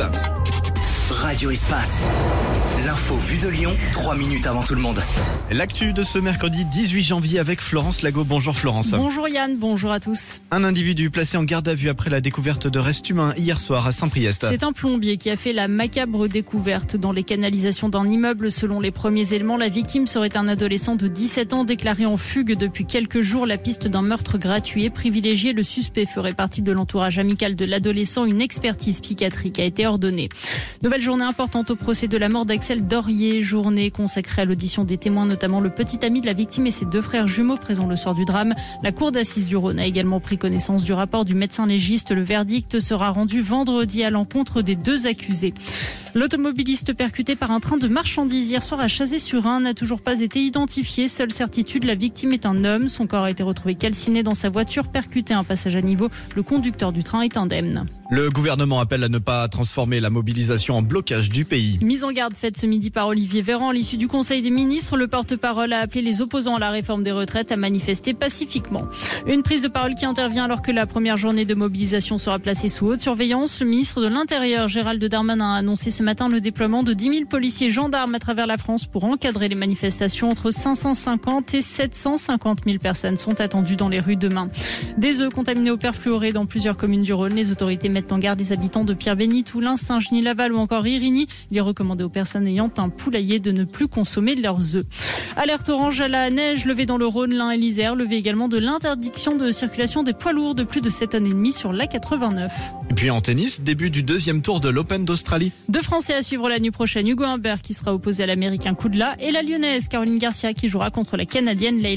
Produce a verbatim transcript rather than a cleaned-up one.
Radio Espace. L'info vue de Lyon, trois minutes avant tout le monde. L'actu de ce mercredi dix-huit janvier avec Florence Lago. Bonjour Florence. Bonjour Yann, bonjour à tous. Un individu placé en garde à vue après la découverte de restes humains hier soir à Saint-Priest. C'est un plombier qui a fait la macabre découverte dans les canalisations d'un immeuble. Selon les premiers éléments, la victime serait un adolescent de dix-sept ans déclaré en fugue depuis quelques jours. La piste d'un meurtre gratuit est privilégiée. Le suspect ferait partie de l'entourage amical de l'adolescent. Une expertise psychiatrique a été ordonnée. Nouvelle journée importante au procès de la mort d'Axel Dorier. Journée consacrée à l'audition des témoins, notamment le petit ami de la victime et ses deux frères jumeaux présents le soir du drame. La cour d'assises du Rhône a également pris connaissance du rapport du médecin légiste. Le verdict sera rendu vendredi à l'encontre des deux accusés. L'automobiliste percuté par un train de marchandises hier soir à Chazé-sur-Ain n'a toujours pas été identifié. Seule certitude, la victime est un homme. Son corps a été retrouvé calciné dans sa voiture, percuté à un passage à niveau. Le conducteur du train est indemne. Le gouvernement appelle à ne pas transformer la mobilisation en blocage du pays. Mise en garde faite ce midi par Olivier Véran à l'issue du Conseil des ministres. Le porte-parole a appelé les opposants à la réforme des retraites à manifester pacifiquement. Une prise de parole qui intervient alors que la première journée de mobilisation sera placée sous haute surveillance. Le ministre de l'Intérieur, Gérald Darmanin, a annoncé ce matin le déploiement de dix mille policiers gendarmes à travers la France pour encadrer les manifestations. Entre cinq cent cinquante et sept cent cinquante mille personnes sont attendues dans les rues demain. Des œufs contaminés au perfluoré dans plusieurs communes du Rhône. Les autorités mettent en garde les habitants de Pierre-Bénite, Toulin, Saint-Genis-Laval ou encore Irigny. Il est recommandé aux personnes ayant un poulailler de ne plus consommer leurs œufs. Alerte orange à la neige levée dans le Rhône, l'Ain et l'Isère. Levée également de l'interdiction de circulation des poids lourds de plus de sept tonnes et demie sur l'A quatre-vingt-neuf. Et puis en tennis, début du deuxième tour de l'Open d'Australie. Deux Français à suivre la nuit prochaine. Hugo Humbert qui sera opposé à l'Américain Kudla et la Lyonnaise Caroline Garcia qui jouera contre la Canadienne Leila